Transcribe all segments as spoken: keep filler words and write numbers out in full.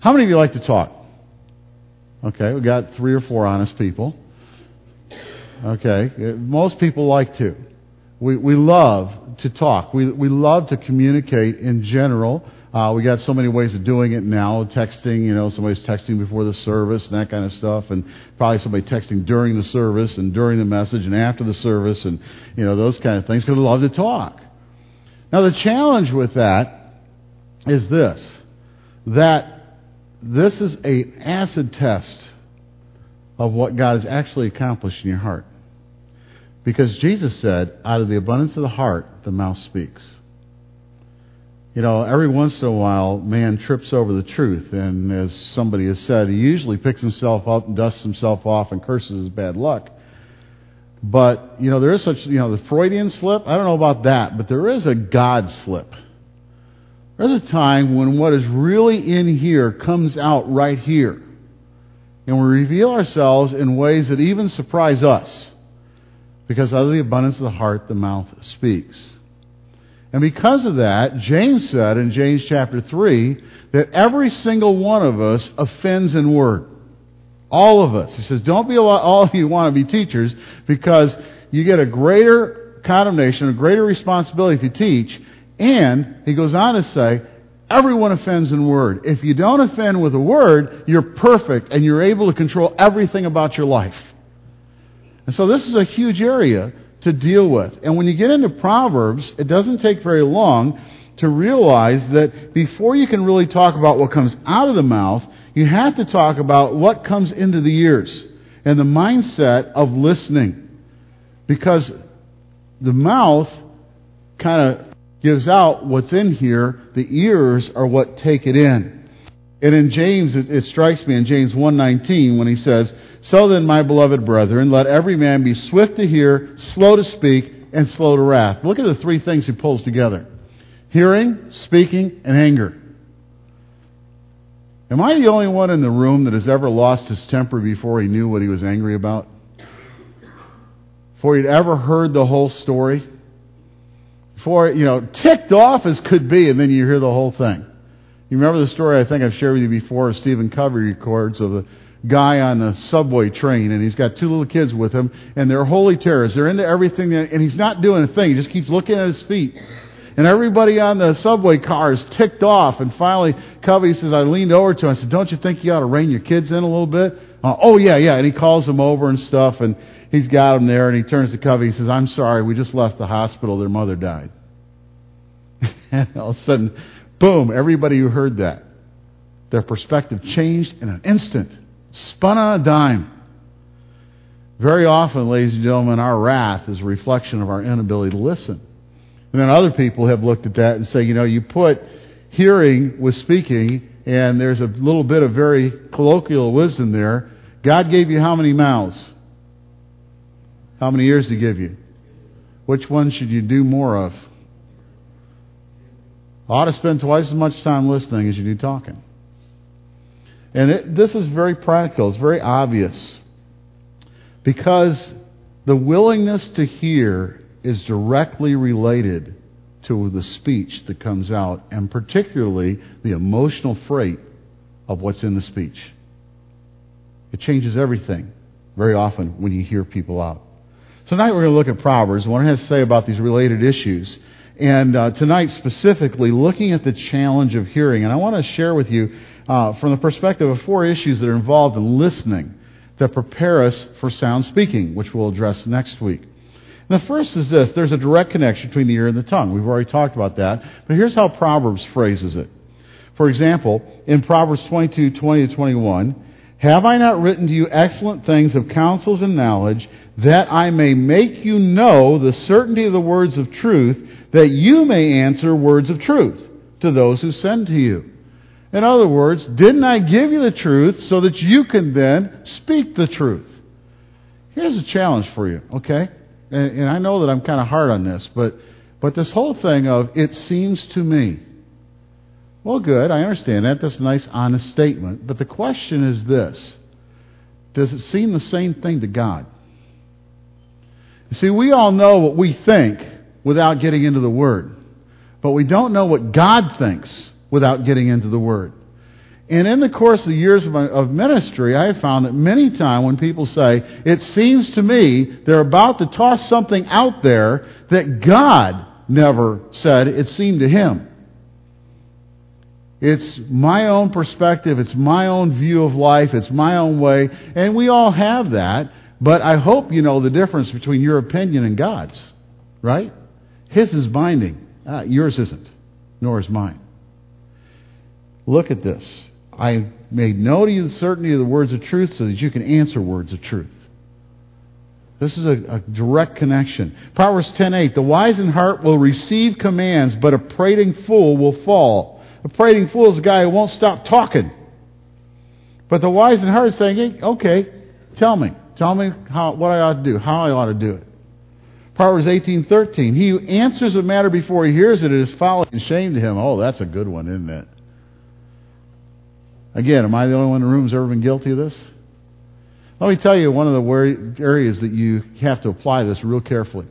How many of you like to talk? Okay, we got three or four honest people. Okay, most people like to. We we love to talk. We we love to communicate in general. Uh, we got so many ways of doing it now. Texting, you know, somebody's texting before the service and that kind of stuff, and probably somebody texting during the service and during the message and after the service, and you know those kind of things, because we love to talk. Now the challenge with that is this: that this is an acid test of what God has actually accomplished in your heart. Because Jesus said, out of the abundance of the heart, the mouth speaks. You know, every once in a while, man trips over the truth. And as somebody has said, he usually picks himself up and dusts himself off and curses his bad luck. But, you know, there is such, you know, the Freudian slip. I don't know about that, but there is a God slip. There's a time when what is really in here comes out right here. And we reveal ourselves in ways that even surprise us. Because out of the abundance of the heart, the mouth speaks. And because of that, James said in James chapter three that every single one of us offends in word. All of us. He says, don't be a lot, all of you want to be teachers, because you get a greater condemnation, a greater responsibility if you teach. And he goes on to say, everyone offends in word. If you don't offend with a word, you're perfect and you're able to control everything about your life. And so this is a huge area to deal with. And when you get into Proverbs, it doesn't take very long to realize that before you can really talk about what comes out of the mouth, you have to talk about what comes into the ears and the mindset of listening. Because the mouth kind of gives out what's in here. The ears are what take it in. And in James, it, it strikes me in James one nineteen when he says, so then, my beloved brethren, let every man be swift to hear, slow to speak, and slow to wrath. Look at the three things he pulls together. Hearing, speaking, and anger. Am I the only one in the room that has ever lost his temper before he knew what he was angry about? Before he'd ever heard the whole story? Before, you know, ticked off as could be, and then you hear the whole thing. You remember the story I think I've shared with you before of Stephen Covey records of the guy on the subway train, and he's got two little kids with him, and they're holy terrors. They're into everything, and he's not doing a thing. He just keeps looking at his feet. And everybody on the subway car is ticked off, and finally Covey says, I leaned over to him, I said, don't you think you ought to rein your kids in a little bit? Uh, oh, yeah, yeah. And he calls them over and stuff, and he's got them there, and he turns to Covey and says, I'm sorry, we just left the hospital. Their mother died. And all of a sudden, boom, everybody who heard that, their perspective changed in an instant. Spun on a dime. Very often, ladies and gentlemen, our wrath is a reflection of our inability to listen. And then other people have looked at that and say, you know, you put hearing with speaking, and there's a little bit of very colloquial wisdom there. God gave you how many mouths? How many ears did He give you? Which one should you do more of? Ought to spend twice as much time listening as you do talking. And it, this is very practical. It's very obvious. Because the willingness to hear is directly related to the speech that comes out, and particularly the emotional freight of what's in the speech. It changes everything very often when you hear people out. So tonight we're going to look at Proverbs and what it has to say about these related issues. And uh, tonight specifically looking at the challenge of hearing. And I want to share with you uh, from the perspective of four issues that are involved in listening that prepare us for sound speaking, which we'll address next week. And the first is this: there's a direct connection between the ear and the tongue. We've already talked about that. But here's how Proverbs phrases it. For example, in Proverbs twenty-two, twenty to twenty-one, have I not written to you excellent things of counsels and knowledge, that I may make you know the certainty of the words of truth, that you may answer words of truth to those who send to you? In other words, didn't I give you the truth so that you can then speak the truth? Here's a challenge for you, okay? And, and I know that I'm kind of hard on this, but but this whole thing of, it seems to me. Well, good, I understand that. That's a nice, honest statement. But the question is this: does it seem the same thing to God? You see, we all know what we think without getting into the Word. But we don't know what God thinks without getting into the Word. And in the course of the years of, my, of ministry, I have found that many times when people say, it seems to me they're about to toss something out there that God never said, it seemed to him. It's my own perspective, it's my own view of life, it's my own way, and we all have that, but I hope you know the difference between your opinion and God's, right? His is binding, uh, yours isn't, nor is mine. Look at this. I made note of you the certainty of the words of truth so that you can answer words of truth. This is a, a direct connection. Proverbs ten eight, the wise in heart will receive commands, but a prating fool will fall. A prating fool is a guy who won't stop talking. But the wise in heart is saying, hey, okay, tell me. Tell me how, what I ought to do, how I ought to do it. Proverbs eighteen thirteen, he who answers a matter before he hears it, it is folly and shame to him. Oh, that's a good one, isn't it? Again, am I the only one in the room who's ever been guilty of this? Let me tell you one of the areas that you have to apply this real carefully.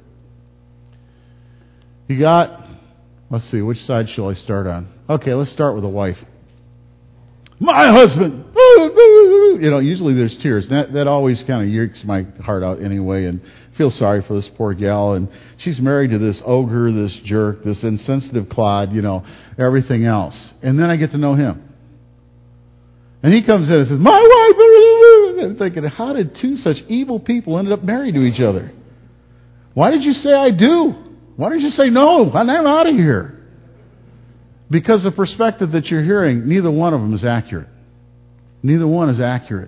You got, let's see, which side shall I start on? Okay, let's start with the wife. My husband! You know, usually there's tears. That, that always kind of yerks my heart out anyway, and I feel sorry for this poor gal. And she's married to this ogre, this jerk, this insensitive clod, you know, everything else. And then I get to know him. And he comes in and says, my wife! And I'm thinking, how did two such evil people end up married to each other? Why did you say I do? Why did you say no? I'm out of here. Because the perspective that you're hearing, neither one of them is accurate. Neither one is accurate.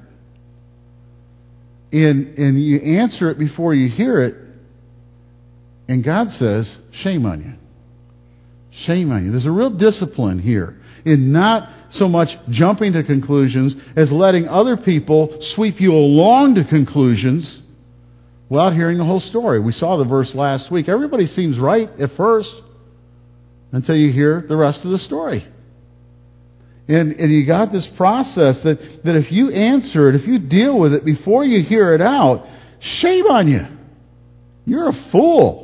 And, and you answer it before you hear it, and God says, shame on you. Shame on you. There's a real discipline here in not so much jumping to conclusions as letting other people sweep you along to conclusions without hearing the whole story. We saw the verse last week. Everybody seems right at first until you hear the rest of the story. And, and you got this process that, that if you answer it, if you deal with it before you hear it out, shame on you. You're a fool.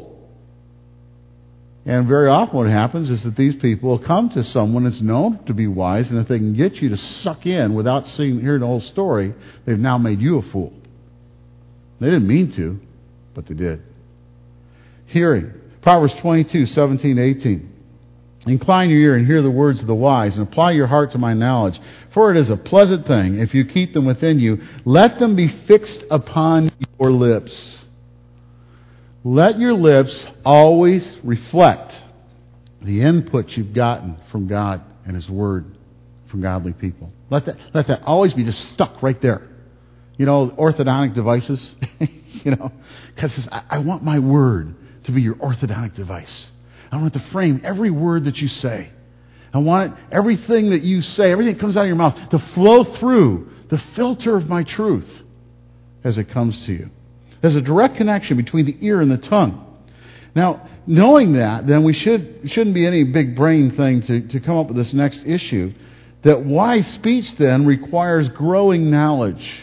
And very often what happens is that these people will come to someone that's known to be wise, and if they can get you to suck in without seeing, hearing the whole story, they've now made you a fool. They didn't mean to, but they did. Hearing. Proverbs twenty-two, seventeen, eighteen. Incline your ear and hear the words of the wise, and apply your heart to my knowledge. For it is a pleasant thing if you keep them within you. Let them be fixed upon your lips. Let your lips always reflect the input you've gotten from God and His Word from godly people. Let that, let that always be just stuck right there. You know, orthodontic devices, you know, because I, I want my word to be your orthodontic device. I want to frame every word that you say. I want it, everything that you say, everything that comes out of your mouth to flow through the filter of my truth as it comes to you. There's a direct connection between the ear and the tongue. Now, knowing that, then we should, shouldn't be any big brain thing to, to come up with this next issue, that wise speech then requires growing knowledge.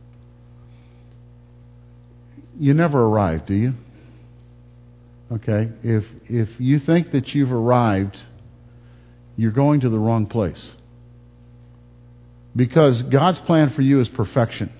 You never arrive, do you? Okay? If, if you think that you've arrived, you're going to the wrong place. Because God's plan for you is perfection.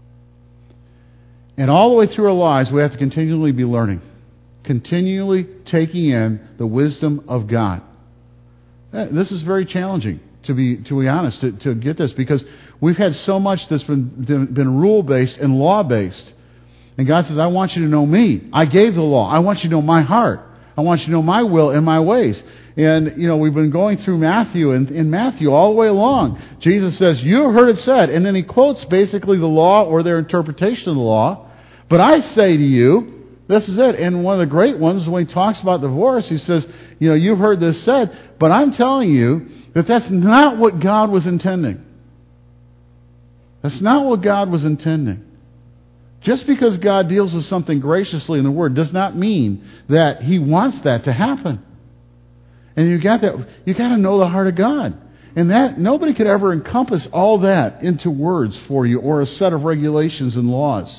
And all the way through our lives, we have to continually be learning. Continually taking in the wisdom of God. This is very challenging, to be to be honest, to, to get this. Because we've had so much that's been, been rule-based and law-based. And God says, I want you to know me. I gave the law. I want you to know my heart. I want you to know my will and my ways. And, you know, we've been going through Matthew, and in Matthew all the way along, Jesus says, you have heard it said. And then he quotes basically the law or their interpretation of the law. But I say to you, this is it. And one of the great ones, when he talks about divorce, he says, you know, you've heard this said, but I'm telling you that that's not what God was intending. That's not what God was intending. Just because God deals with something graciously in the Word does not mean that He wants that to happen. And you got that. You got to know the heart of God, and that nobody could ever encompass all that into words for you or a set of regulations and laws.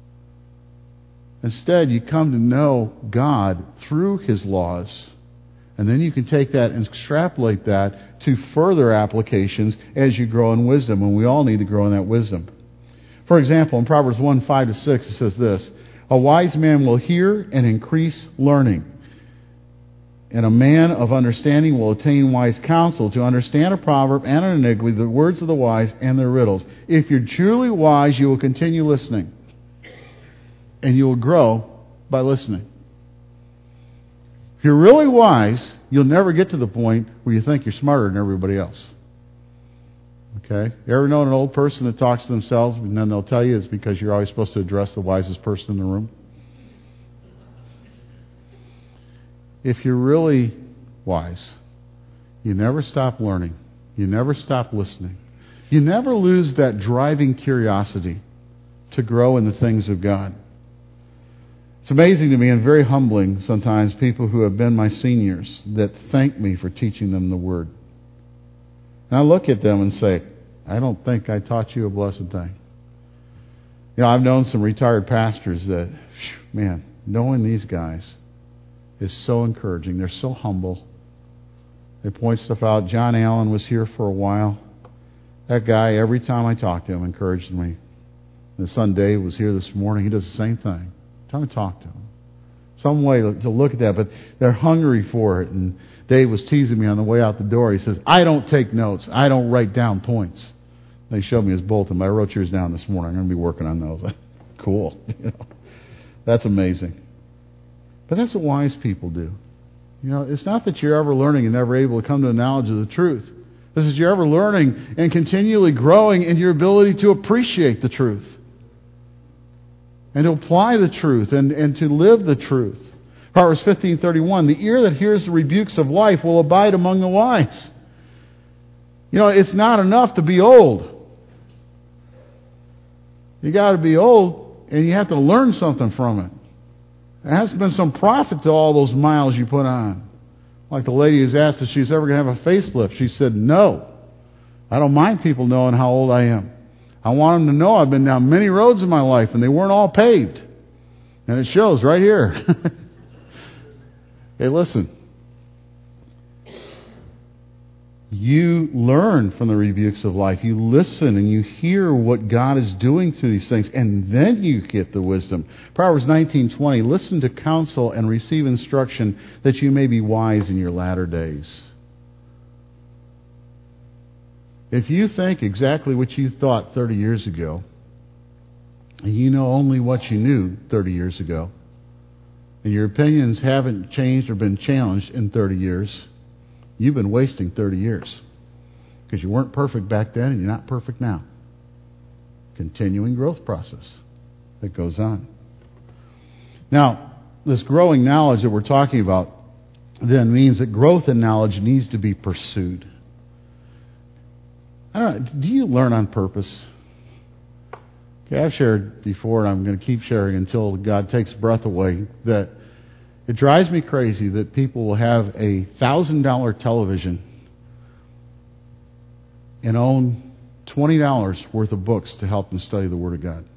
Instead, you come to know God through His laws And then you can take that and extrapolate that to further applications as you grow in wisdom, and we all need to grow in that wisdom. For example, in Proverbs one, five to six, it says this: a wise man will hear and increase learning, and a man of understanding will attain wise counsel. To understand a proverb and an enigma, the words of the wise and their riddles. If you're truly wise, you will continue listening, and you will grow by listening. If you're really wise, you'll never get to the point where you think you're smarter than everybody else. Okay? You ever known an old person that talks to themselves and then they'll tell you it's because you're always supposed to address the wisest person in the room? If you're really wise, you never stop learning. You never stop listening. You never lose that driving curiosity to grow in the things of God. It's amazing to me and very humbling sometimes, people who have been my seniors that thank me for teaching them the Word. And I look at them and say, I don't think I taught you a blessed thing. You know, I've known some retired pastors that, man, knowing these guys is so encouraging. They're so humble. They point stuff out. John Allen was here for a while. That guy, every time I talked to him, encouraged me. The son Dave was here this morning. He does the same thing. Time to talk to them. Some way to look at that, but they're hungry for it. And Dave was teasing me on the way out the door. He says, I don't take notes. I don't write down points. And he showed me his bulletin, but I wrote yours down this morning. I'm going to be working on those. Cool. You know, that's amazing. But that's what wise people do. You know, it's not that you're ever learning and never able to come to a knowledge of the truth. This is you're ever learning and continually growing in your ability to appreciate the truth. And to apply the truth and, and to live the truth. Proverbs fifteen thirty-one, the ear that hears the rebukes of life will abide among the wise. You know, it's not enough to be old. You got to be old and you have to learn something from it. There has been some profit to all those miles you put on. Like the lady who's asked if she's ever going to have a facelift. She said, no. I don't mind people knowing how old I am. I want them to know I've been down many roads in my life and they weren't all paved. And it shows right here. Hey, listen. You learn from the rebukes of life. You listen and you hear what God is doing through these things, and then you get the wisdom. Proverbs nineteen twenty, listen to counsel and receive instruction that you may be wise in your latter days. If you think exactly what you thought thirty years ago, and you know only what you knew thirty years ago, and your opinions haven't changed or been challenged in thirty years, you've been wasting thirty years. Because you weren't perfect back then and you're not perfect now. Continuing growth process that goes on. Now, this growing knowledge that we're talking about then means that growth in knowledge needs to be pursued. I don't know, do you learn on purpose? Okay, I've shared before, and I'm going to keep sharing until God takes breath away, that it drives me crazy that people will have a one thousand dollars television and own twenty dollars worth of books to help them study the Word of God.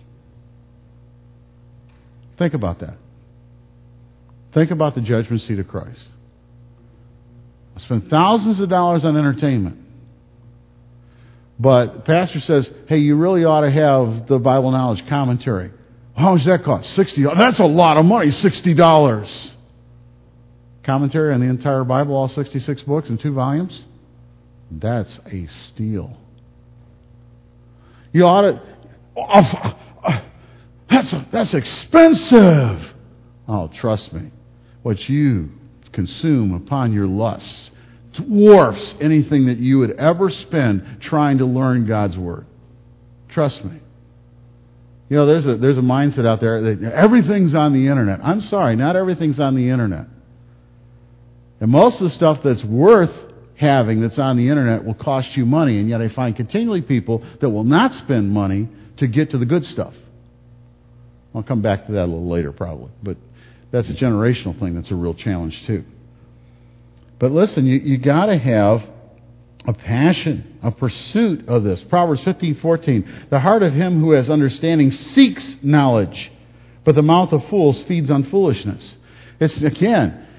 Think about that. Think about the judgment seat of Christ. I spend thousands of dollars on entertainment. But the pastor says, hey, you really ought to have the Bible Knowledge Commentary. How much does that cost? sixty dollars. That's a lot of money, sixty dollars. Commentary on the entire Bible, all sixty-six books in two volumes? That's a steal. You ought to... Oh, oh, that's, that's expensive. Oh, trust me. What you consume upon your lusts dwarfs anything that you would ever spend trying to learn God's Word. Trust me. You know, there's a there's a mindset out there that everything's on the internet. I'm sorry, not everything's on the internet. And most of the stuff that's worth having that's on the internet will cost you money, and yet I find continually people that will not spend money to get to the good stuff. I'll come back to that a little later probably, but that's a generational thing that's a real challenge too. But listen, you, you got to have a passion, a pursuit of this. Proverbs fifteen fourteen, the heart of him who has understanding seeks knowledge, but the mouth of fools feeds on foolishness. It's, again,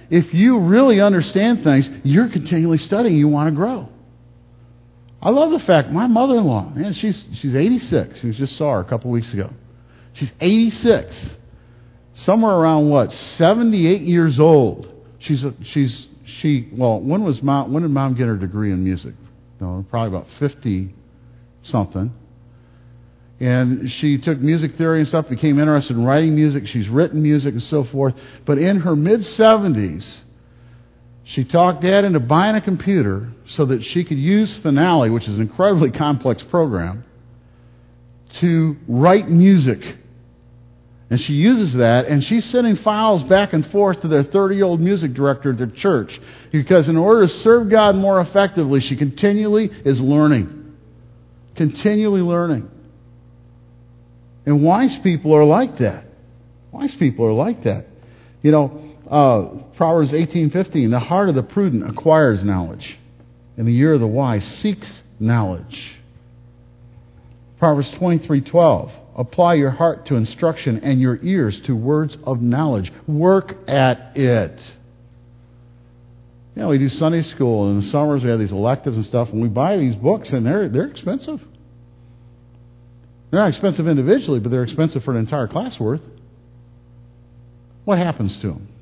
if you really understand things, you're continually studying. You want to grow. I love the fact my mother-in-law, man, she's she's eighty-six. We just saw her a couple weeks ago. She's eighty-six. Somewhere around what, seventy-eight years old. She's a, she's she well, when was mom when did mom get her degree in music? No, probably about fifty something. And she took music theory and stuff, became interested in writing music. She's written music and so forth. But in her mid-seventies, she talked Dad into buying a computer so that she could use Finale, which is an incredibly complex program, to write music. And she uses that, and she's sending files back and forth to their thirty-year-old music director at their church. Because in order to serve God more effectively, she continually is learning. Continually learning. And wise people are like that. Wise people are like that. You know, uh, Proverbs eighteen fifteen, the heart of the prudent acquires knowledge, and the ear of the wise seeks knowledge. Proverbs twenty-three twelve, apply your heart to instruction and your ears to words of knowledge. Work at it. You know, we do Sunday school, and in the summers we have these electives and stuff, and we buy these books, and they're they're expensive. They're not expensive individually, but they're expensive for an entire class worth. What happens to them?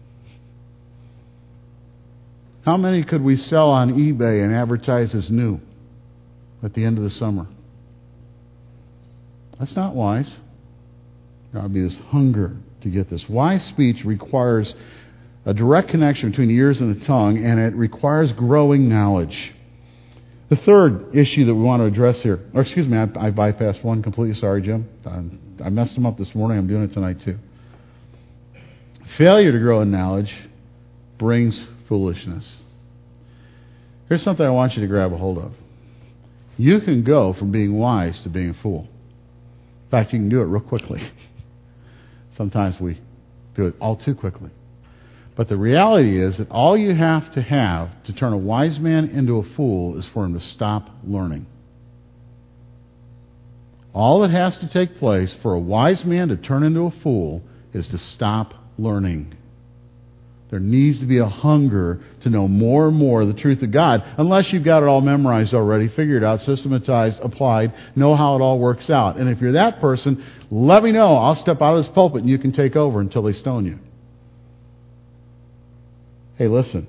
How many could we sell on eBay and advertise as new at the end of the summer? That's not wise. There ought to be this hunger to get this. Wise speech requires a direct connection between the ears and the tongue, and it requires growing knowledge. The third issue that we want to address here, or excuse me, I, I bypassed one completely. Sorry, Jim. I, I messed them up this morning. I'm doing it tonight too. Failure to grow in knowledge brings foolishness. Here's something I want you to grab a hold of. You can go from being wise to being a fool. In fact, you can do it real quickly. Sometimes we do it all too quickly. But the reality is that all you have to have to turn a wise man into a fool is for him to stop learning. All that has to take place for a wise man to turn into a fool is to stop learning. There needs to be a hunger to know more and more of the truth of God, unless you've got it all memorized already, figured out, systematized, applied, know how it all works out. And if you're that person, let me know. I'll step out of this pulpit and you can take over until they stone you. Hey, listen.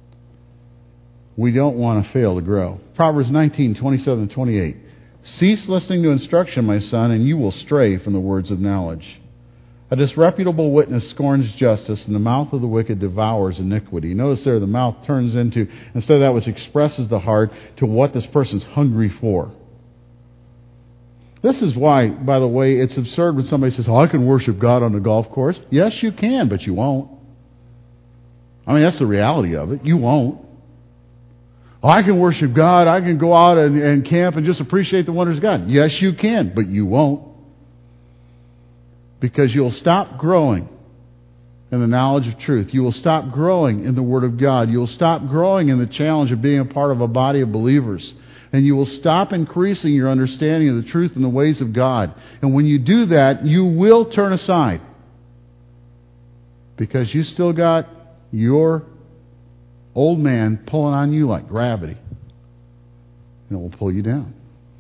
We don't want to fail to grow. Proverbs nineteen, twenty-seven and twenty-eight. Cease listening to instruction, my son, and you will stray from the words of knowledge. A disreputable witness scorns justice, and the mouth of the wicked devours iniquity. Notice there the mouth turns into, instead of that which expresses the heart, to what this person's hungry for. This is why, by the way, it's absurd when somebody says, oh, I can worship God on the golf course. Yes, you can, but you won't. I mean, that's the reality of it. You won't. Oh, I can worship God. I can go out and, and camp and just appreciate the wonders of God. Yes, you can, but you won't. Because you'll stop growing in the knowledge of truth. You will stop growing in the Word of God. You will stop growing in the challenge of being a part of a body of believers. And you will stop increasing your understanding of the truth and the ways of God. And when you do that, you will turn aside. Because you still got your old man pulling on you like gravity. And it will pull you down.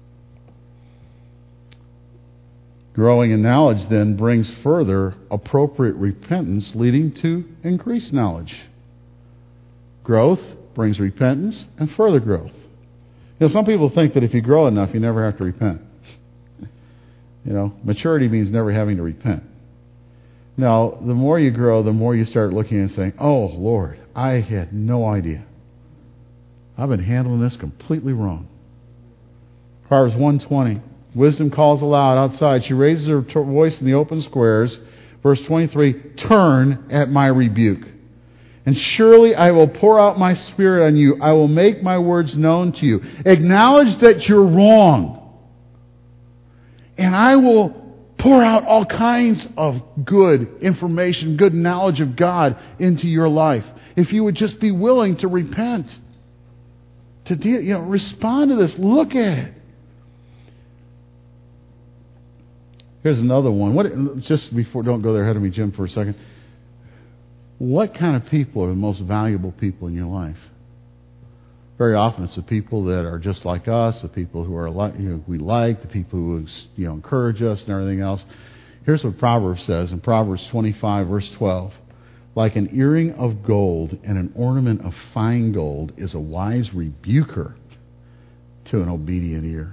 Growing in knowledge then brings further appropriate repentance, leading to increased knowledge. Growth brings repentance and further growth. You know, some people think that if you grow enough, you never have to repent. You know, maturity means never having to repent. Now, the more you grow, the more you start looking and saying, oh, Lord, I had no idea. I've been handling this completely wrong. Proverbs one twenty. Wisdom calls aloud outside. She raises her voice in the open squares. Verse twenty-three, turn at my rebuke. And surely I will pour out my spirit on you. I will make my words known to you. Acknowledge that you're wrong. And I will pour out all kinds of good information, good knowledge of God into your life. If you would just be willing to repent. To deal, you know, respond to this. Look at it. Here's another one. What? Just before, don't go there ahead of me, Jim, for a second. what kind of people are the most valuable people in your life? Very often it's the people that are just like us, the people who are like, you know, we like, the people who you know encourage us and everything else. Here's what Proverbs says in Proverbs twenty-five, verse twelve. Like an earring of gold and an ornament of fine gold is a wise rebuker to an obedient ear.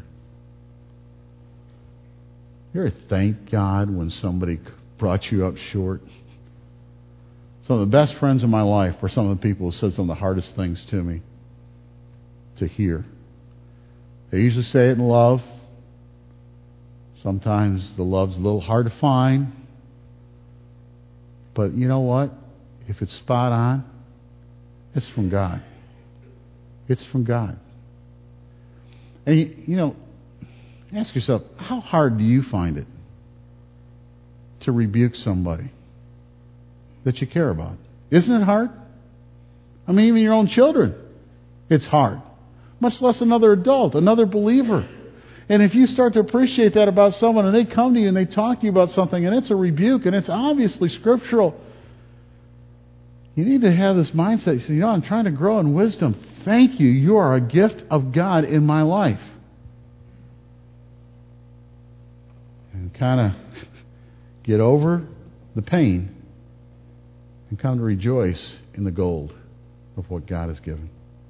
You ever thank God when somebody brought you up short? Some of the best friends in my life were some of the people who said some of the hardest things to me to hear. They usually say it in love. Sometimes the love's a little hard to find. But you know what? If it's spot on, it's from God. It's from God. And you, you know, ask yourself, how hard do you find it to rebuke somebody that you care about? Isn't it hard? I mean, even your own children, it's hard. Much less another adult, another believer. And if you start to appreciate that about someone and they come to you and they talk to you about something and it's a rebuke and it's obviously scriptural, you need to have this mindset. You say, you know, I'm trying to grow in wisdom. Thank you. You are a gift of God in my life. And kind of get over the pain and come to rejoice in the gold of what God has given.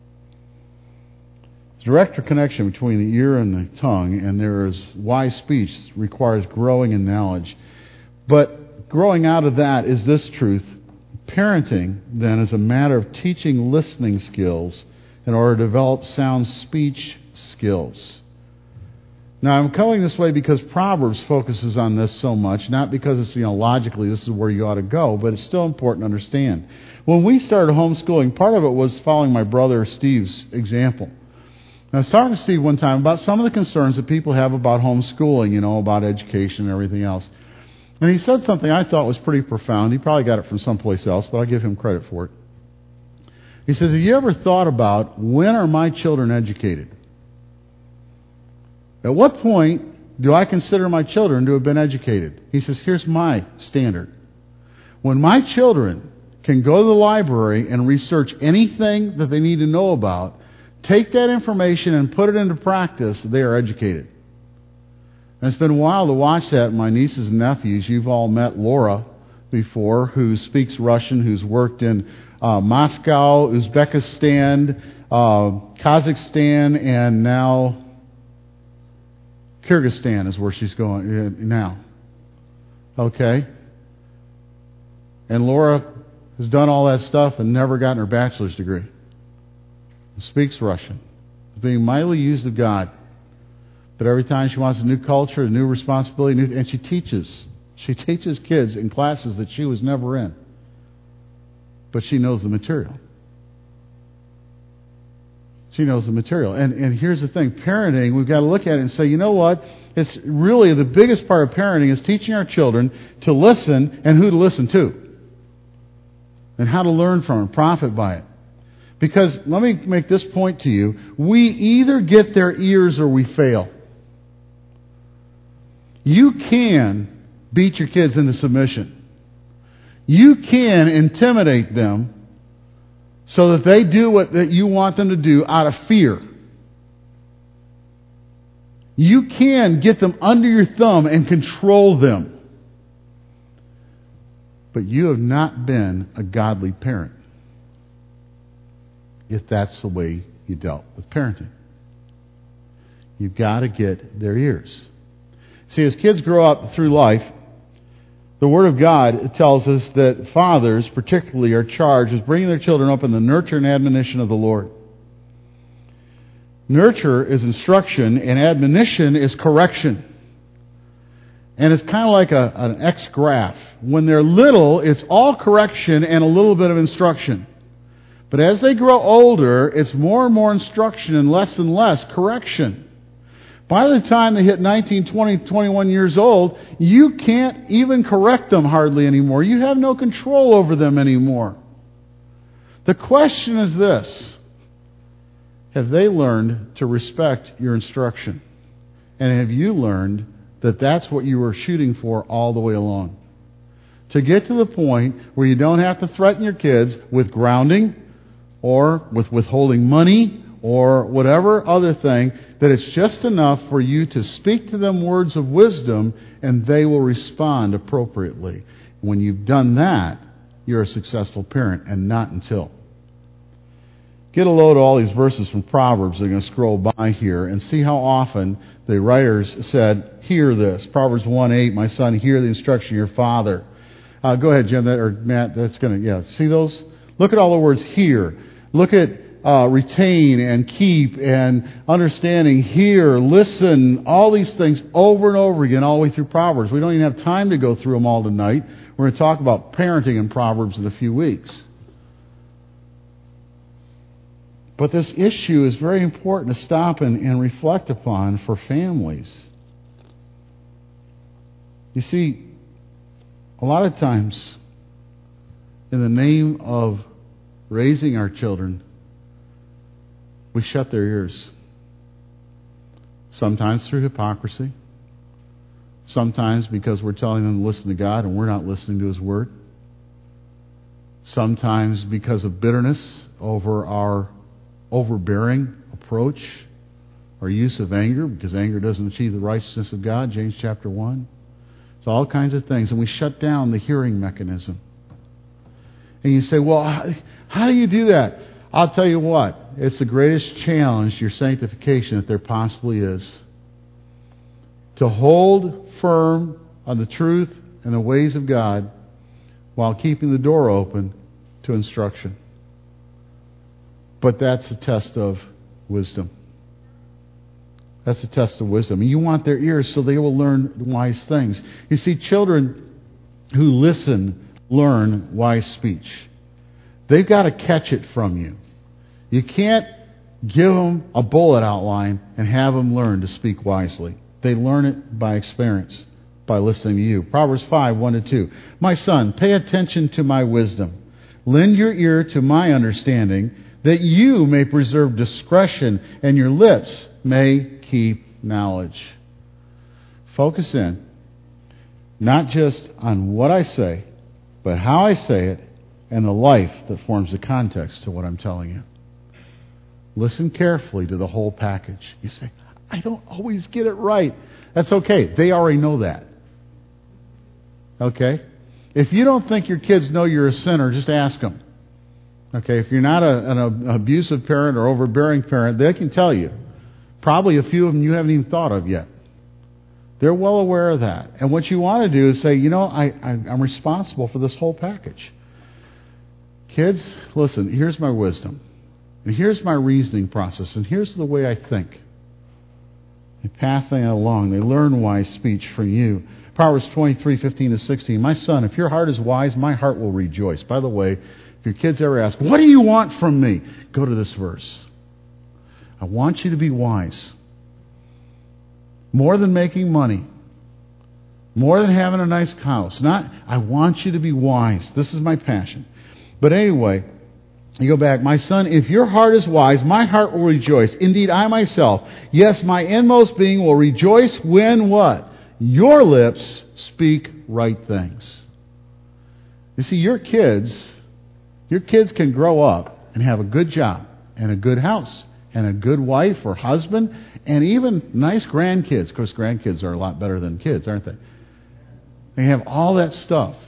Direct connection between the ear and the tongue, and there is wise speech requires growing in knowledge. But growing out of that is this truth. Parenting, then, is a matter of teaching listening skills in order to develop sound speech skills. Now, I'm coming this way because Proverbs focuses on this so much, not because it's, you know, logically this is where you ought to go, but it's still important to understand. When we started homeschooling, part of it was following my brother Steve's example. I was talking to Steve one time about some of the concerns that people have about homeschooling, you know, about education and everything else. And he said something I thought was pretty profound. He probably got it from someplace else, but I'll give him credit for it. He says, have you ever thought about, when are my children educated? At what point do I consider my children to have been educated? He says, here's my standard. When my children can go to the library and research anything that they need to know about, take that information and put it into practice, they are educated. And it's been a while to watch that. My nieces and nephews, you've all met Laura before, who speaks Russian, who's worked in uh, Moscow, Uzbekistan, uh, Kazakhstan, and now Kyrgyzstan is where she's going uh, now. Okay? And Laura has done all that stuff and never gotten her bachelor's degree. Speaks Russian, being mightily used of God. But every time she wants a new culture, a new responsibility, new, and she teaches. She teaches kids in classes that she was never in. But she knows the material. She knows the material. And, and here's the thing. Parenting, we've got to look at it and say, you know what? It's really the biggest part of parenting is teaching our children to listen and who to listen to. And how to learn from and profit by it. Because, let me make this point to you, we either get their ears or we fail. You can beat your kids into submission. You can intimidate them so that they do what that you want them to do out of fear. You can get them under your thumb and control them. But you have not been a godly parent if that's the way you dealt with parenting. You've got to get their ears. See, as kids grow up through life, the Word of God tells us that fathers particularly are charged with bringing their children up in the nurture and admonition of the Lord. Nurture is instruction and admonition is correction. And it's kind of like a, an X graph. When they're little, it's all correction and a little bit of instruction. But as they grow older, it's more and more instruction and less and less correction. By the time they hit nineteen, twenty, twenty-one years old, you can't even correct them hardly anymore. You have no control over them anymore. The question is this: have they learned to respect your instruction? And have you learned that that's what you were shooting for all the way along? To get to the point where you don't have to threaten your kids with grounding or with withholding money or whatever other thing, that it's just enough for you to speak to them words of wisdom and they will respond appropriately. When you've done that, you're a successful parent, and not until. Get a load of all these verses from Proverbs. They're going to scroll by here and see how often the writers said, hear this. Proverbs one eight, my son, hear the instruction of your father. Uh, go ahead, Jim, that, or Matt, that's going to, yeah. See those? Look at all the words hear. Look at uh, retain and keep and understanding, hear, listen, all these things over and over again all the way through Proverbs. We don't even have time to go through them all tonight. We're going to talk about parenting in Proverbs in a few weeks. But this issue is very important to stop and, and reflect upon for families. You see, a lot of times, in the name of raising our children, we shut their ears. Sometimes through hypocrisy. Sometimes because we're telling them to listen to God and we're not listening to His Word. Sometimes because of bitterness over our overbearing approach or use of anger, because anger doesn't achieve the righteousness of God, James chapter one. It's all kinds of things. And we shut down the hearing mechanism. And you say, well, how, how do you do that? I'll tell you what. It's the greatest challenge to your sanctification that there possibly is. To hold firm on the truth and the ways of God while keeping the door open to instruction. But that's a test of wisdom. That's a test of wisdom. And you want their ears so they will learn wise things. You see, children who listen learn wise speech. They've got to catch it from you. You can't give them a bullet outline and have them learn to speak wisely. They learn it by experience, by listening to you. Proverbs five, one to two. My son, pay attention to my wisdom. Lend your ear to my understanding, that you may preserve discretion and your lips may keep knowledge. Focus in, not just on what I say, but how I say it and the life that forms the context to what I'm telling you. Listen carefully to the whole package. You say, I don't always get it right. That's okay. They already know that. Okay? If you don't think your kids know you're a sinner, just ask them. Okay? If you're not a, an abusive parent or overbearing parent, they can tell you. Probably a few of them you haven't even thought of yet. They're well aware of that. And what you want to do is say, you know, I, I, I'm responsible for this whole package. Kids, listen, here's my wisdom. And here's my reasoning process. And here's the way I think. They pass that along. They learn wise speech from you. Proverbs twenty-three, fifteen to sixteen. My son, if your heart is wise, my heart will rejoice. By the way, if your kids ever ask, what do you want from me? Go to this verse. I want you to be wise. More than making money. More than having a nice house. Not, I want you to be wise. This is my passion. But anyway, you go back. My son, if your heart is wise, my heart will rejoice. Indeed, I myself, yes, my inmost being will rejoice when what? Your lips speak right things. You see, your kids, your kids can grow up and have a good job and a good house and a good wife or husband and even nice grandkids. Of course, grandkids are a lot better than kids, aren't they? They have all that stuff.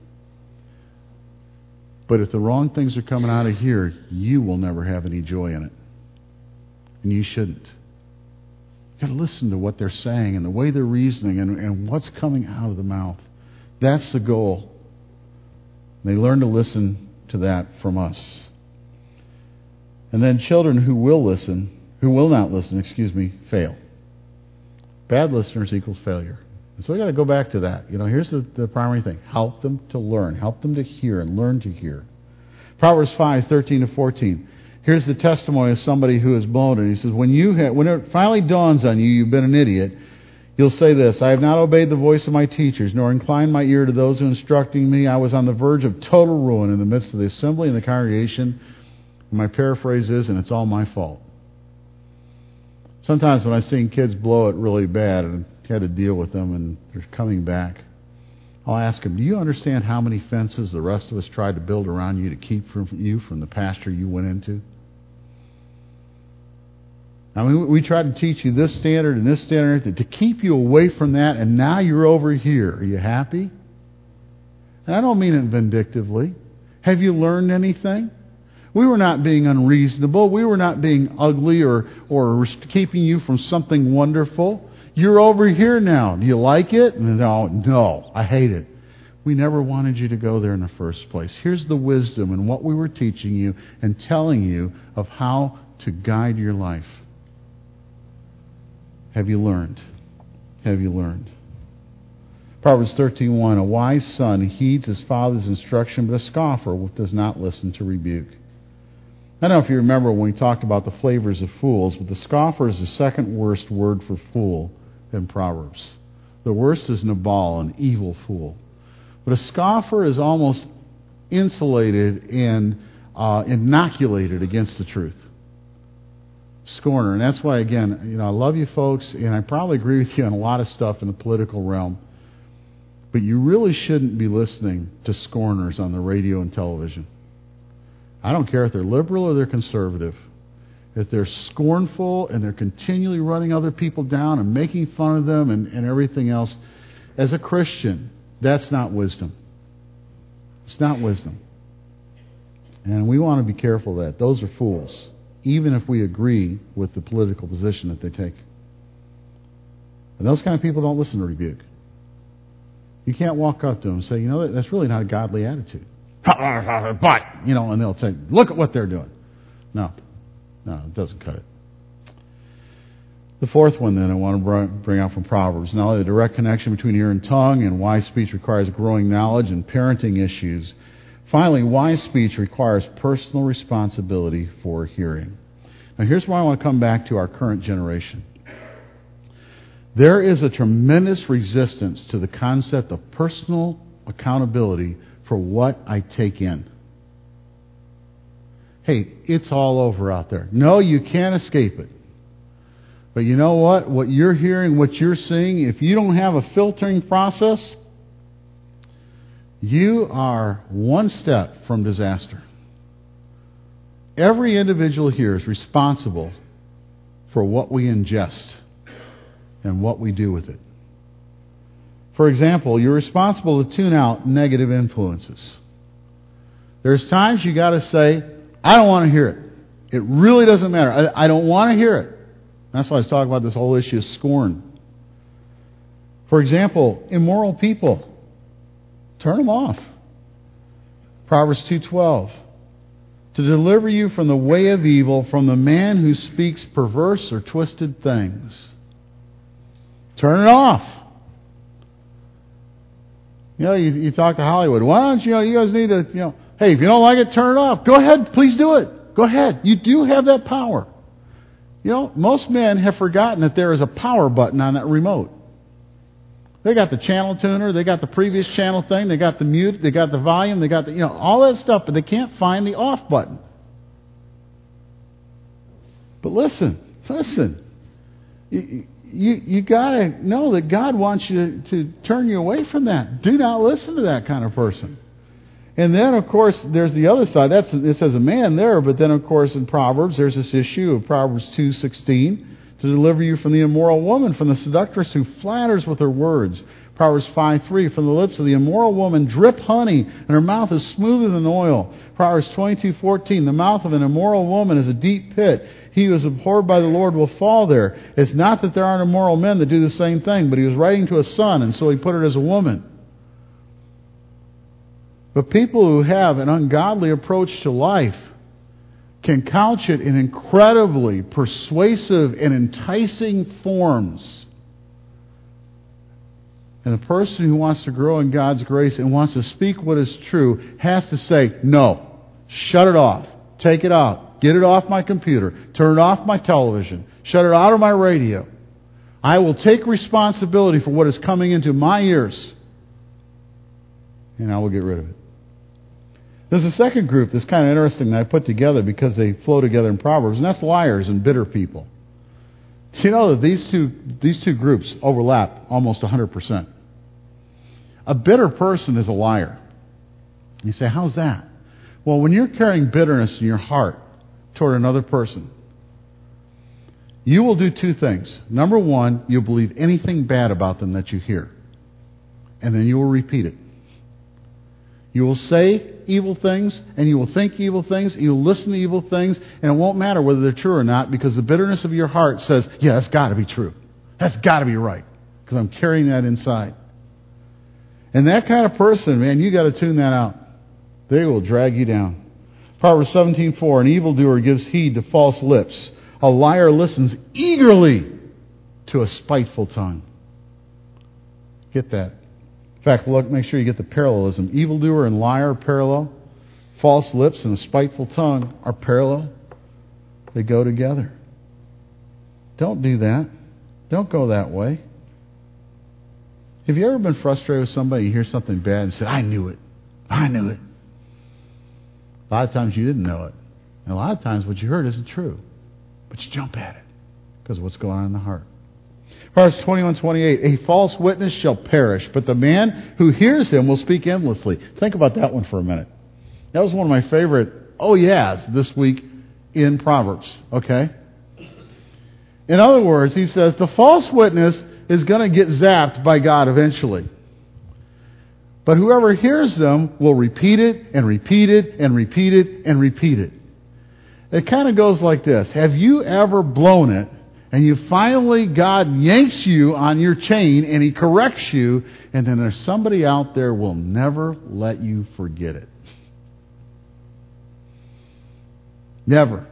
But if the wrong things are coming out of here, you will never have any joy in it. And you shouldn't. You've got to listen to what they're saying and the way they're reasoning and, and what's coming out of the mouth. That's the goal. They learn to listen to that from us. And then children who will listen, who will not listen, excuse me, fail. Bad listeners equals failure. And so we got to go back to that. You know, here's the, the primary thing. Help them to learn. Help them to hear and learn to hear. Proverbs five, thirteen to fourteen. Here's the testimony of somebody who has blown it. He says, when you ha- when it finally dawns on you you've been an idiot, you'll say this, I have not obeyed the voice of my teachers, nor inclined my ear to those who instructing me. I was on the verge of total ruin in the midst of the assembly and the congregation. And my paraphrase is, and it's all my fault. Sometimes when I've seen kids blow it really bad and had to deal with them and they're coming back, I'll ask them, do you understand how many fences the rest of us tried to build around you to keep from you from the pasture you went into? I mean, we tried to teach you this standard and this standard to keep you away from that, and now you're over here. Are you happy? And I don't mean it vindictively. Have you learned anything? We were not being unreasonable. We were not being ugly or, or keeping you from something wonderful. You're over here now. Do you like it? No, no, I hate it. We never wanted you to go there in the first place. Here's the wisdom and what we were teaching you and telling you of how to guide your life. Have you learned? Have you learned? Proverbs thirteen one, a wise son heeds his father's instruction, but a scoffer does not listen to rebuke. I don't know if you remember when we talked about the flavors of fools, but the scoffer is the second worst word for fool in Proverbs. The worst is Nabal, an evil fool. But a scoffer is almost insulated and uh, inoculated against the truth. Scorner. And that's why, again, you know, I love you folks, and I probably agree with you on a lot of stuff in the political realm. But you really shouldn't be listening to scorners on the radio and television. I don't care if they're liberal or they're conservative. If they're scornful and they're continually running other people down and making fun of them and, and everything else, as a Christian, that's not wisdom. It's not wisdom. And we want to be careful of that. Those are fools, even if we agree with the political position that they take. And those kind of people don't listen to rebuke. You can't walk up to them and say, you know, that's really not a godly attitude. But, you know, and they'll say, look at what they're doing. No, no, it doesn't cut it. The fourth one, then, I want to bring out from Proverbs. Not only the direct connection between ear and tongue, and wise speech requires growing knowledge and parenting issues. Finally, wise speech requires personal responsibility for hearing. Now, here's why I want to come back to our current generation. There is a tremendous resistance to the concept of personal accountability for what I take in. Hey, it's all over out there. No, you can't escape it. But you know what? What you're hearing, what you're seeing, if you don't have a filtering process, you are one step from disaster. Every individual here is responsible for what we ingest and what we do with it. For example, you're responsible to tune out negative influences. There's times you got to say, I don't want to hear it. It really doesn't matter. I, I don't want to hear it. That's why I was talking about this whole issue of scorn. For example, immoral people. Turn them off. Proverbs two twelve. To deliver you from the way of evil, from the man who speaks perverse or twisted things. Turn it off. You know, you, you talk to Hollywood. Why don't you, you know, you guys need to, you know, hey, if you don't like it, turn it off. Go ahead, please do it. Go ahead. You do have that power. You know, most men have forgotten that there is a power button on that remote. They got the channel tuner, they got the previous channel thing, they got the mute, they got the volume, they got the, you know, all that stuff, but they can't find the off button. But listen, listen. You, you, you got to know that God wants you to, to turn you away from that. Do not listen to that kind of person. And then, of course, there's the other side. That's, it says a man there, but then, of course, in Proverbs, there's this issue of Proverbs two sixteen, to deliver you from the immoral woman, from the seductress who flatters with her words. Proverbs five three, from the lips of the immoral woman drip honey, and her mouth is smoother than oil. Proverbs twenty-two fourteen, the mouth of an immoral woman is a deep pit. He who is abhorred by the Lord will fall there. It's not that there aren't immoral men that do the same thing, but he was writing to a son, and so he put it as a woman. But people who have an ungodly approach to life can couch it in incredibly persuasive and enticing forms. And the person who wants to grow in God's grace and wants to speak what is true has to say, no, shut it off, take it out, get it off my computer, turn it off my television, shut it out of my radio. I will take responsibility for what is coming into my ears, and I will get rid of it. There's a second group that's kind of interesting that I put together because they flow together in Proverbs, and that's liars and bitter people. You know that these two these two groups overlap almost one hundred percent. A bitter person is a liar. You say, how's that? Well, when you're carrying bitterness in your heart toward another person, you will do two things. Number one, you'll believe anything bad about them that you hear. And then you will repeat it. You will say evil things, and you will think evil things, and you'll listen to evil things, and it won't matter whether they're true or not, because the bitterness of your heart says, yeah, that's got to be true. That's got to be right, because I'm carrying that inside. And that kind of person, man, you got to tune that out. They will drag you down. Proverbs seventeen four, an evildoer gives heed to false lips. A liar listens eagerly to a spiteful tongue. Get that. In fact, look, make sure you get the parallelism. Evildoer and liar are parallel. False lips and a spiteful tongue are parallel. They go together. Don't do that. Don't go that way. Have you ever been frustrated with somebody, you hear something bad and said, I knew it. I knew it. A lot of times you didn't know it. And a lot of times what you heard isn't true. But you jump at it because of what's going on in the heart. Proverbs twenty-one twenty-eight, a false witness shall perish, but the man who hears him will speak endlessly. Think about that one for a minute. That was one of my favorite, oh yes, this week in Proverbs. Okay? In other words, he says the false witness is going to get zapped by God eventually. But whoever hears them will repeat it and repeat it and repeat it and repeat it. It kind of goes like this. Have you ever blown it and you finally, God yanks you on your chain and He corrects you, and then there's somebody out there will never let you forget it? Never.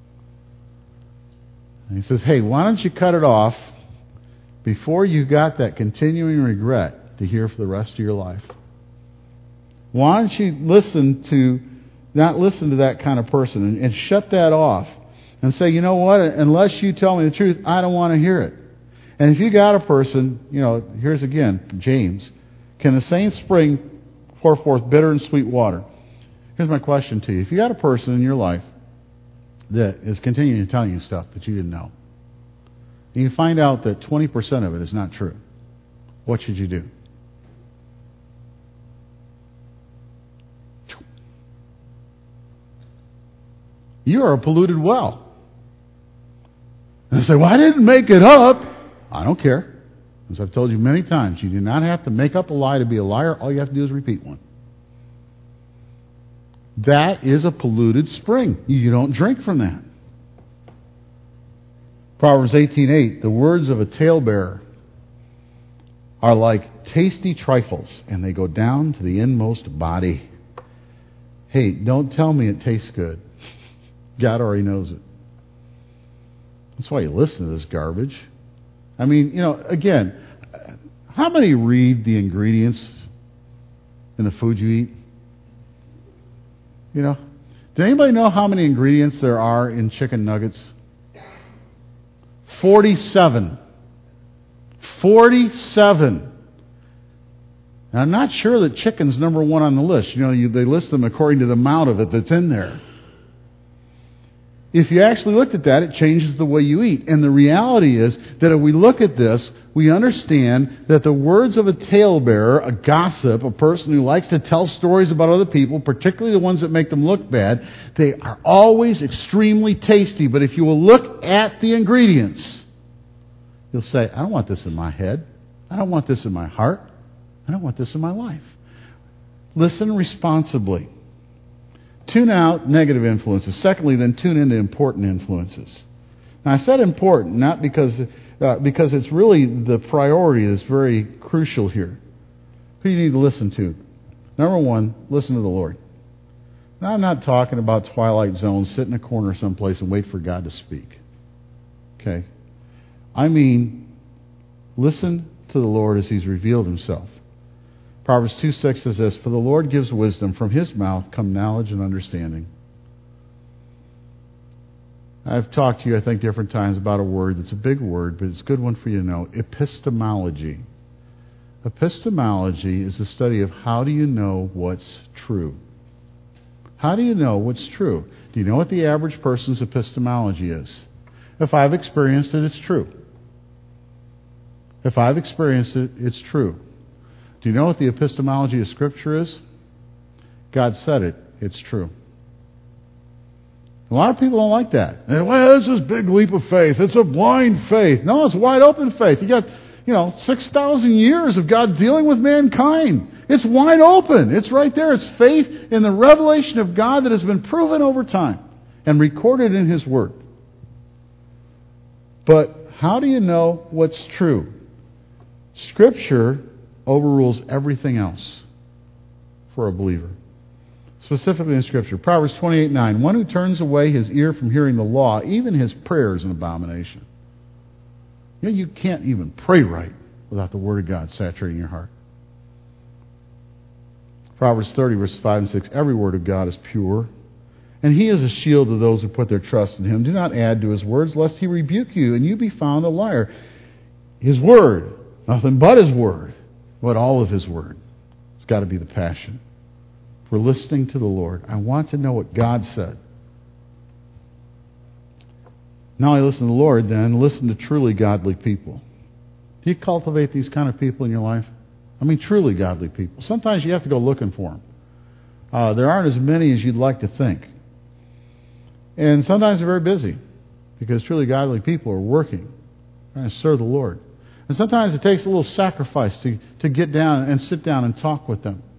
And He says, hey, why don't you cut it off before you got that continuing regret to hear for the rest of your life? Why don't you listen to, not listen to that kind of person and, and shut that off and say, you know what, unless you tell me the truth, I don't want to hear it. And if you got a person, you know, here's again, James, can the same spring pour forth bitter and sweet water? Here's my question to you. If you got a person in your life that is continuing to tell you stuff that you didn't know, and you find out that twenty percent of it is not true, what should you do? You are a polluted well. And I say, well, I didn't make it up. I don't care. As I've told you many times, you do not have to make up a lie to be a liar. All you have to do is repeat one. That is a polluted spring. You don't drink from that. Proverbs eighteen eight, the words of a talebearer are like tasty trifles, and they go down to the inmost body. Hey, don't tell me it tastes good. God already knows it. That's why you listen to this garbage. I mean, you know, again, how many read the ingredients in the food you eat? You know, does anybody know how many ingredients there are in chicken nuggets? forty-seven. forty-seven. And I'm not sure that chicken's number one on the list. You know, you, they list them according to the amount of it that's in there. If you actually looked at that, it changes the way you eat. And the reality is that if we look at this, we understand that the words of a talebearer, a gossip, a person who likes to tell stories about other people, particularly the ones that make them look bad, they are always extremely tasty. But if you will look at the ingredients, you'll say, I don't want this in my head. I don't want this in my heart. I don't want this in my life. Listen responsibly. Tune out negative influences. Secondly, then tune into important influences. Now, I said important, not because uh, because it's really the priority that's very crucial here. Who you need to listen to? Number one, listen to the Lord. Now, I'm not talking about Twilight Zone, sit in a corner someplace and wait for God to speak. Okay? I mean, listen to the Lord as He's revealed Himself. Proverbs two six says this, for the Lord gives wisdom, from His mouth come knowledge and understanding. I've talked to you, I think, different times about a word that's a big word, but it's a good one for you to know. Epistemology. Epistemology is the study of how do you know what's true. How do you know what's true? Do you know what the average person's epistemology is? If I've experienced it, it's true. If I've experienced it, it's true. Do you know what the epistemology of Scripture is? God said it. It's true. A lot of people don't like that. They, well, it's this big leap of faith. It's a blind faith. No, it's wide open faith. You got, you know, six thousand years of God dealing with mankind. It's wide open. It's right there. It's faith in the revelation of God that has been proven over time and recorded in His Word. But how do you know what's true? Scripture overrules everything else for a believer. Specifically in Scripture. Proverbs twenty-eight nine. One who turns away his ear from hearing the law, even his prayer is an abomination. You know, you can't even pray right without the Word of God saturating your heart. Proverbs thirty, verses five and six. Every word of God is pure, and He is a shield to those who put their trust in Him. Do not add to His words, lest He rebuke you, and you be found a liar. His Word, nothing but His Word, but all of His Word. It's got to be the passion for listening to the Lord. I want to know what God said. Not only listen to the Lord, then listen to truly godly people. Do you cultivate these kind of people in your life? I mean, truly godly people. Sometimes you have to go looking for them. Uh, there aren't as many as you'd like to think. And sometimes they're very busy because truly godly people are working, trying to serve the Lord. And sometimes it takes a little sacrifice to, to get down and sit down and talk with them.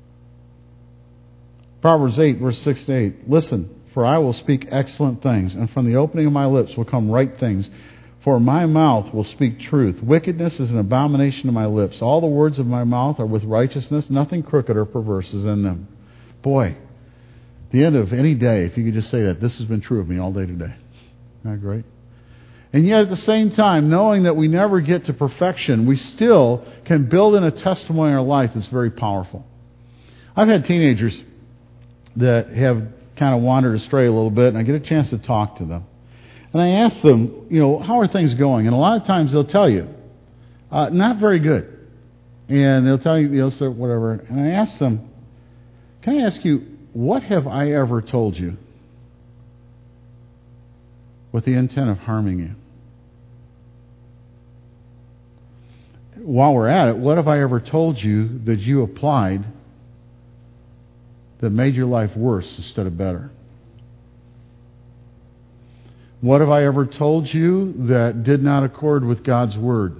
Proverbs eight, verse six to eight. Listen, for I will speak excellent things, and from the opening of my lips will come right things. For my mouth will speak truth. Wickedness is an abomination to my lips. All the words of my mouth are with righteousness. Nothing crooked or perverse is in them. Boy, at the end of any day, if you could just say that, this has been true of me all day today. Isn't that great? And yet at the same time, knowing that we never get to perfection, we still can build in a testimony in our life that's very powerful. I've had teenagers that have kind of wandered astray a little bit, and I get a chance to talk to them. And I ask them, you know, how are things going? And a lot of times they'll tell you, uh, not very good. And they'll tell you, they'll say whatever. And I ask them, can I ask you, what have I ever told you with the intent of harming you? While we're at it, what have I ever told you that you applied that made your life worse instead of better? What have I ever told you that did not accord with God's Word?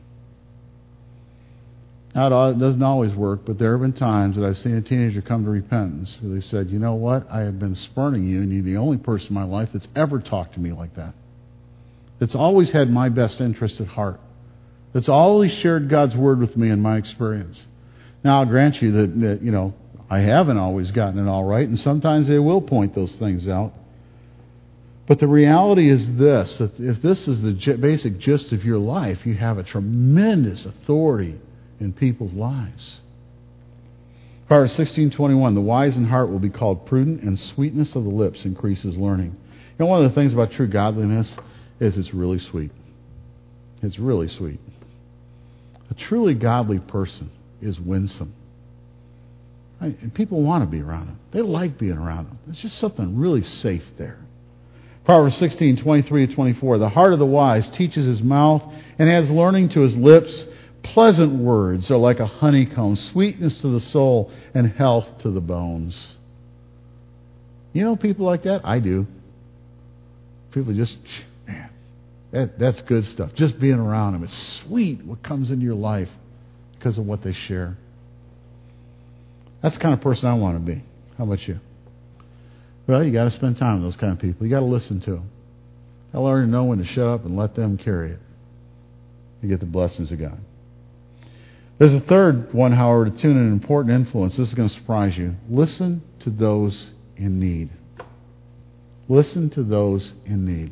Now, it doesn't always work, but there have been times that I've seen a teenager come to repentance where they said, you know what, I have been spurning you, and you're the only person in my life that's ever talked to me like that. That's always had my best interest at heart. That's always shared God's Word with me in my experience. Now, I'll grant you that, that you know, I haven't always gotten it all right, and sometimes they will point those things out. But the reality is this, that if this is the basic gist of your life, you have a tremendous authority in people's lives. Proverbs sixteen twenty-one, the wise in heart will be called prudent, and sweetness of the lips increases learning. You know, one of the things about true godliness is it's really sweet. It's really sweet. A truly godly person is winsome. Right? And people want to be around them. They like being around them. There's just something really safe there. Proverbs sixteen twenty-three to twenty-four, the heart of the wise teaches his mouth and adds learning to his lips. Pleasant words are like a honeycomb, sweetness to the soul and health to the bones. You know people like that? I do. People just, man, that, that's good stuff. Just being around them. It's sweet what comes into your life because of what they share. That's the kind of person I want to be. How about you? Well, you got to spend time with those kind of people. You got to listen to them. You got to learn to know when to shut up and let them carry it. You get the blessings of God. There's a third one, however, to tune in an important influence. This is going to surprise you. Listen to those in need. Listen to those in need.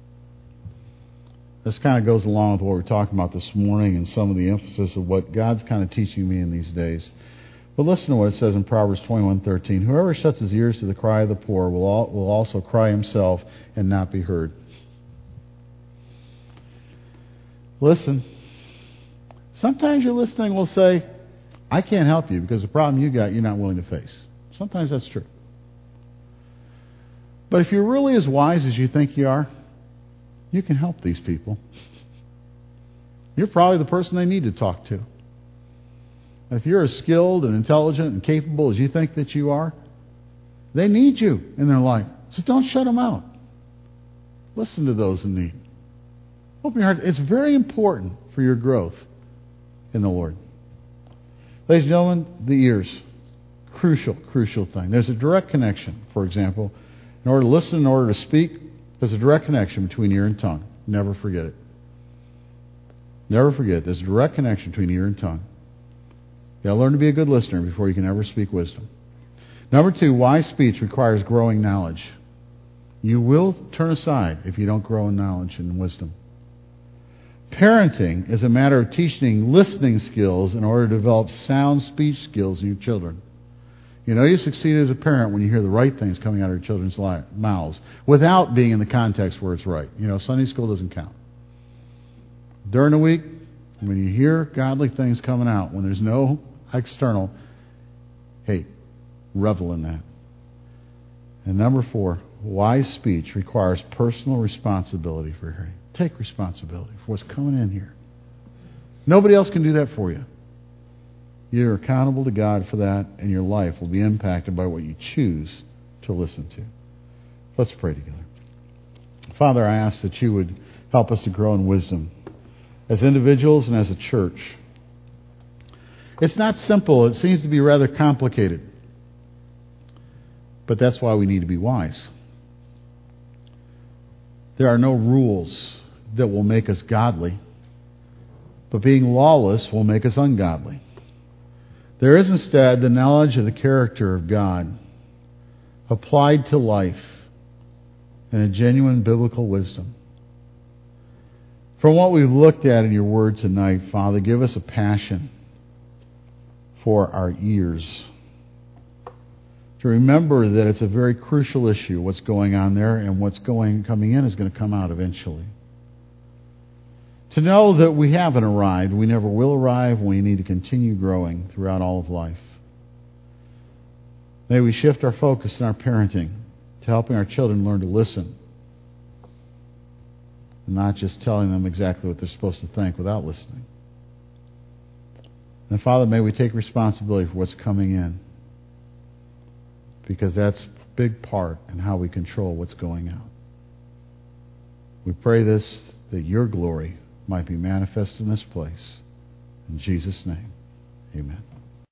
This kind of goes along with what we're talking about this morning and some of the emphasis of what God's kind of teaching me in these days. But listen to what it says in Proverbs twenty-one thirteen. Whoever shuts his ears to the cry of the poor will, all, will also cry himself and not be heard. Listen. Sometimes your listening will say, I can't help you because the problem you got, you're not willing to face. Sometimes that's true. But if you're really as wise as you think you are, you can help these people. You're probably the person they need to talk to. If you're as skilled and intelligent and capable as you think that you are, they need you in their life. So don't shut them out. Listen to those in need. Open your heart. It's very important for your growth in the Lord. Ladies and gentlemen, the ears. Crucial, crucial thing. There's a direct connection, for example. In order to listen, in order to speak, there's a direct connection between ear and tongue. Never forget it. Never forget it. There's a direct connection between ear and tongue. You got to learn to be a good listener before you can ever speak wisdom. Number two, wise speech requires growing knowledge. You will turn aside if you don't grow in knowledge and wisdom. Parenting is a matter of teaching listening skills in order to develop sound speech skills in your children. You know you succeed as a parent when you hear the right things coming out of your children's li- mouths without being in the context where it's right. You know, Sunday school doesn't count. During the week, when you hear godly things coming out, when there's no external, hey, revel in that. And number four, wise speech requires personal responsibility for hearing. Take responsibility for what's coming in here. Nobody else can do that for you. You're accountable to God for that, and your life will be impacted by what you choose to listen to. Let's pray together. Father, I ask that you would help us to grow in wisdom as individuals and as a church. It's not simple. It seems to be rather complicated. But that's why we need to be wise. There are no rules that will make us godly, but being lawless will make us ungodly. There is instead the knowledge of the character of God applied to life and a genuine biblical wisdom. From what we've looked at in your word tonight, Father, give us a passion for our ears. To remember that it's a very crucial issue, what's going on there, and what's going coming in is going to come out eventually. To know that we haven't arrived, we never will arrive, and we need to continue growing throughout all of life. May we shift our focus in our parenting to helping our children learn to listen, and not just telling them exactly what they're supposed to think without listening. And Father, may we take responsibility for what's coming in, because that's a big part in how we control what's going out. We pray this, that your glory might be manifest in this place. In Jesus' name, amen.